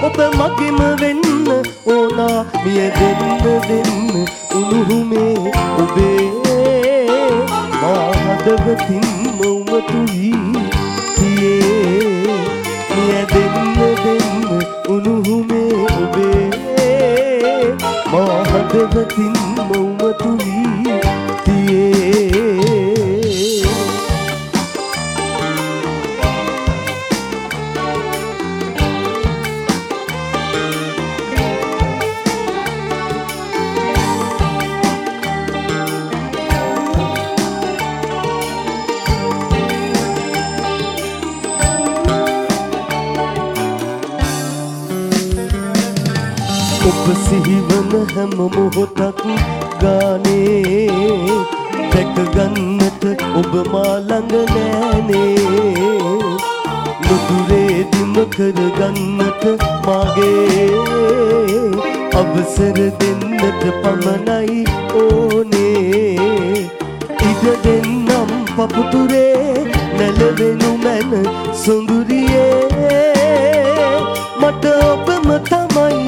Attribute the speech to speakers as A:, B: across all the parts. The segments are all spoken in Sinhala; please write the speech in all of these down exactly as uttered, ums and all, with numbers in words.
A: ඔබ මගෙම වෙන්න ඕනා මිය දෙන්න දෙන්න උණුහුමේ ඔබේ මා හදවතින්ම උමතු වී තියේ මිය දෙන්න දෙන්න උණුහුමේ ඔබේ මා හදවතින්ම උමතු වී තියේ ඔබ සිහිවන හැම මොහොතක් ගානේ දැක ගන්නට ඔබ මා ළඟ නෑනේ නුදුරේදිම කර ගන්නට මාගේ අවසර දෙන්නට පමණයි ඕනේ ඉඩ දෙන්නම් පපුතුරේ නැලවෙනු මැන සොඳුරියේ මට ඔබම තමයි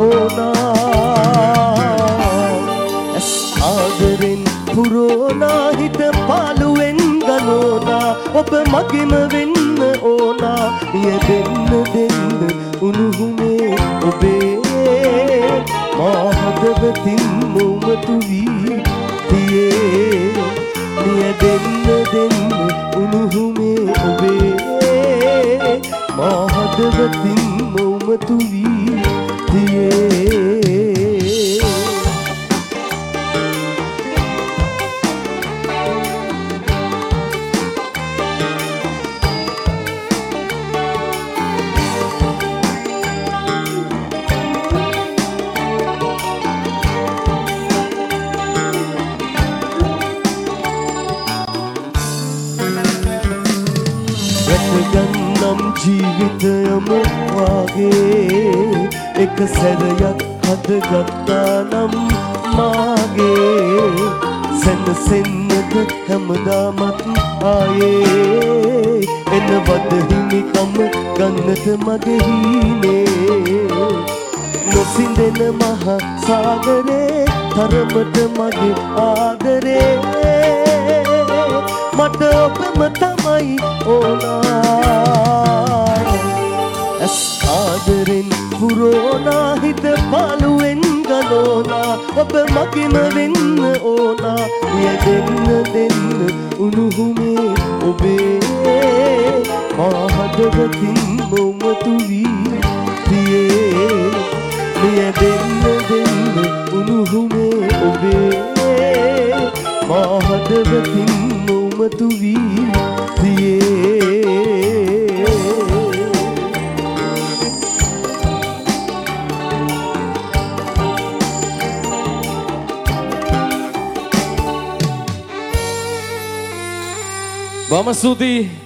A: ඕනා ඇස් ආදරෙන් පුරෝනා හිත පාළුවෙන් ගලෝනා ඔබ මගෙම වෙන්න ඕනා මිය දෙන්න දෙන්න උණුහුමේ ඔබේ මා හදවතින්ම උමතු වී තියේ මිය දෙන්න දෙන්න උණුහුමේ ඔබේ මා හදවතින්ම උමතු වී තියේ ගන්නම් ජීවිතයම වාගේ එක සැරයක් හදගත්තා නම් මාගේ සැනසෙන්නද හැමදාමත් ආයේ එනවද හිමිකම ගන්නට මගේ හීනේ නොසිඳෙන මහ සාගරේ තරමට මගේ ආදරේ මට ඔබම තමයි ඕනා ඇස් ආදරෙන් පුරෝනා හිත පාළුවෙන් ගලෝනා ඔබ මගෙම වෙන්න ඕනා මිය දෙන්න දෙන්න උණුහුමේ ඔබේ මා හදවතින්ම උමතු වී තියේ මිය දෙන්න දෙන්න උණුහුමේ ඔබේ මා හදවතින්ම උමතු වී තියේ
B: බොහොම ස්තුතියි